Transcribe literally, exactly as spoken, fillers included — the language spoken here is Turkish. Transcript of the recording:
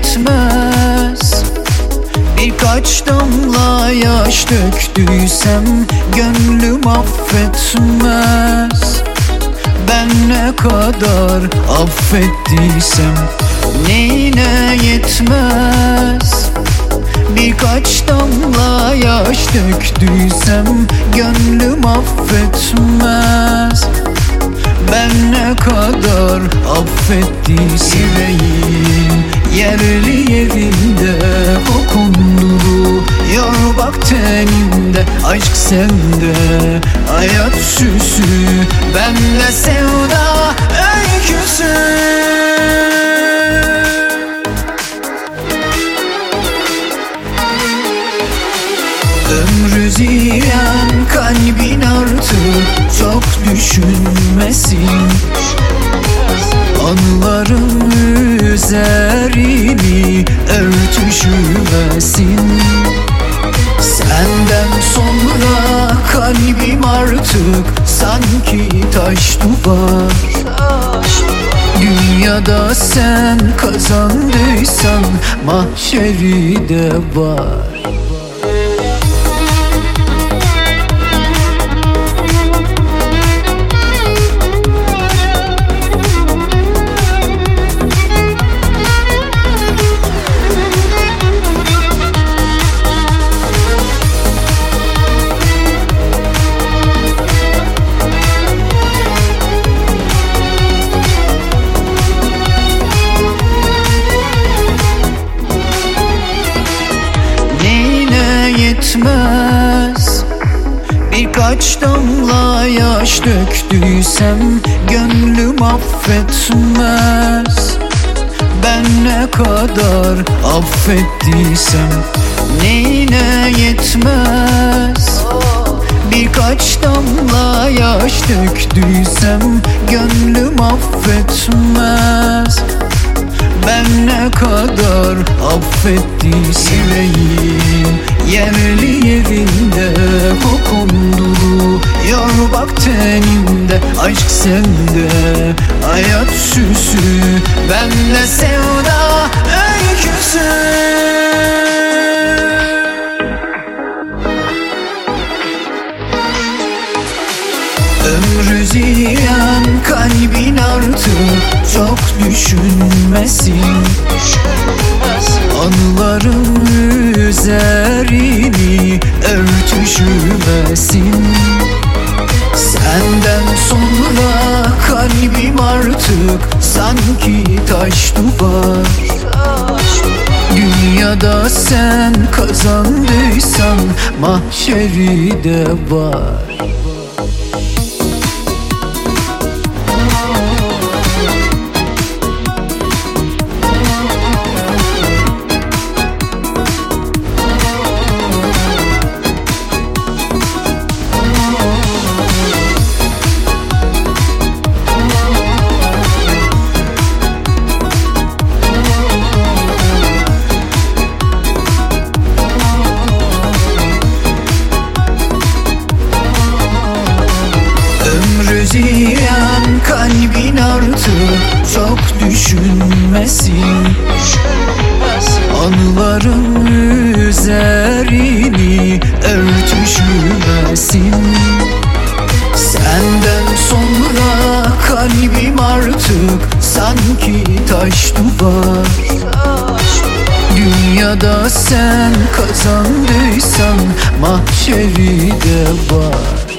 yetmez. Birkaç damla yaş döktüysem gönlüm affetmez. Ben ne kadar affettiysem neyine yetmez. Birkaç damla yaş döktüysem gönlüm affetmez. Ben ne kadar affettiysem yüreğim yerli yerinde okunduruyor bak tenimde. Aşk sende hayat süsü, bende sevda öyküsü. Ömrü ziyan kalbin artık çok düşünmesin. Anıların üzerini örtüşmesin. Senden sonra kalbim artık sanki taş duvar. Dünyada sen kazandıysan mahşeri de var. Yetmez. Birkaç damla yaş döktüysem gönlüm affetmez. Ben ne kadar affettiysem neyine yetmez. Birkaç damla yaş döktüysem gönlüm affetmez. Ben ne kadar affettiysem yüreğim yerli yerinde okunduruyor bak tenimde. Aşk sende hayat süsü, bende sevda öyküsü. Ömrü ziyan kalbin artık çok düşünmesin. Anıların üzerini örtüşmesin. Senden sonra kalbim artık sanki taş duvar. Dünyada sen kazandıysan mahşeri de var. Ömrü ziyan kalbin artık çok düşünmesin. Anıların üzerini örtüşmesin. Senden sonra kalbim artık sanki taş duvar. Dünyada sen kazandıysan mahşeri de var.